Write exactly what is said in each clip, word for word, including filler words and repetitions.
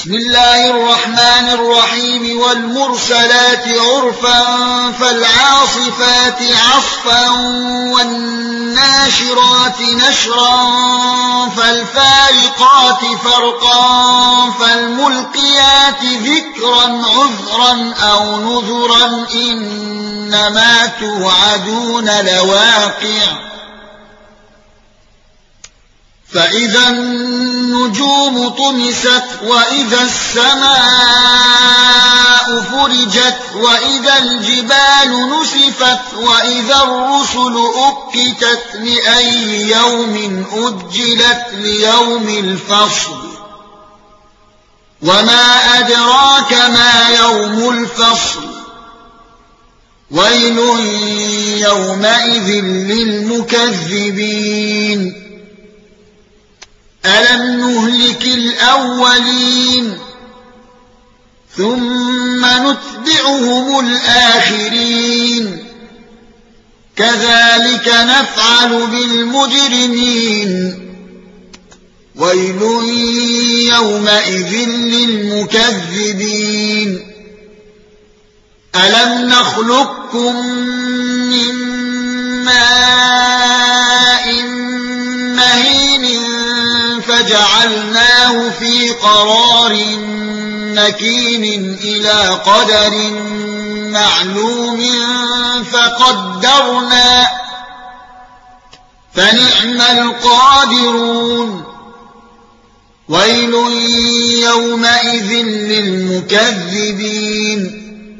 بسم الله الرحمن الرحيم والمرسلات عرفا فالعاصفات عصفا والناشرات نشرا فالفارقات فرقا فالملقيات ذكرا عذرا أو نذرا إنما توعدون لواقع فإذا النجوم طمست وإذا السماء فرجت وإذا الجبال نسفت وإذا الرسل أقتت لأي يوم أجلت ليوم الفصل وما أدراك ما يوم الفصل ويل يومئذ للمكذبين ألم نهلك الأولين ثم نتبعهم الآخرين كذلك نفعل بالمجرمين ويل يومئذ للمكذبين ألم نخلقكم من ماء مهين فجعلناه في قرار مكين إلى قدر معلوم فقدرنا فنعم القادرون ويل يومئذ للمكذبين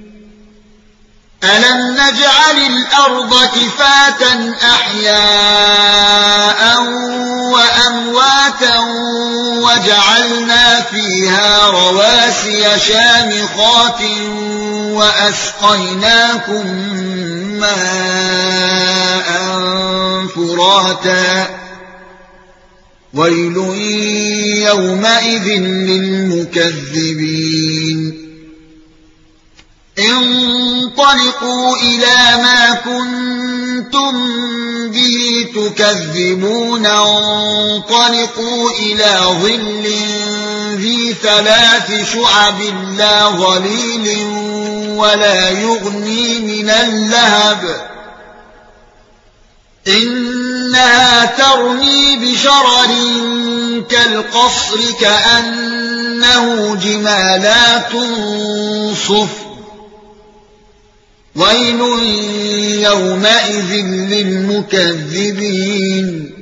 ألم نجعل الأرض كفاة أحياء وأمواتا وجعلنا فيها رواسي شامخات وأسقيناكم ماء فراتا ويل يومئذ للمكذبين انطلقوا إلى ما كنتم به تكذبون انطلقوا إلى ظل ذي ثلاث شعب لا ظليل ولا يغني من اللهب إنها ترمي بشرر كالقصر كأنه جمالات صفر ويل يومئذ للمكذبين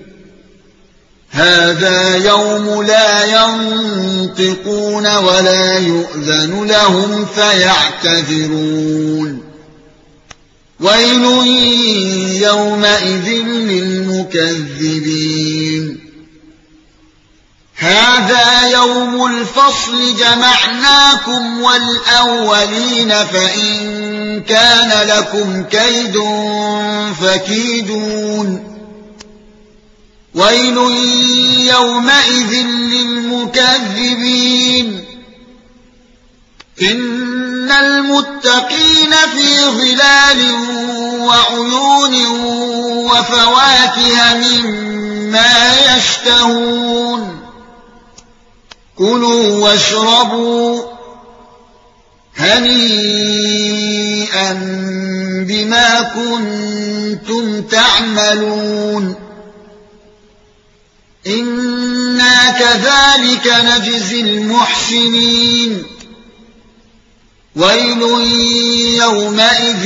هذا يوم لا ينطقون ولا يؤذن لهم فيعتذرون ويل يومئذ للمكذبين هذا يوم الفصل جمعناكم والأولين فإن كان لكم كيد فكيدون ويل يومئذ للمكذبين إن المتقين في ظلال وعيون وفواكه مما يشتهون كلوا واشربوا هنيئا بما كنتم تعملون إنا كذلك نجزي المحسنين ويل يومئذ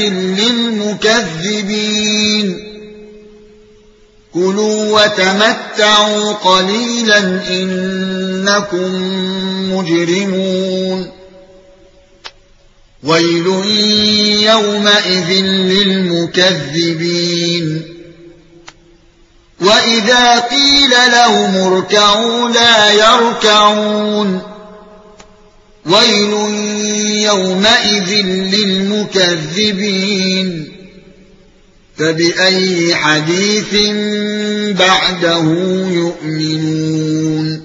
للمكذبين كلوا وتمتعوا قليلا إنكم مجرمون ويل يومئذ للمكذبين وإذا قيل لهم اركعوا لا يركعون ويل يومئذ للمكذبين فبأي حديث بعده يؤمنون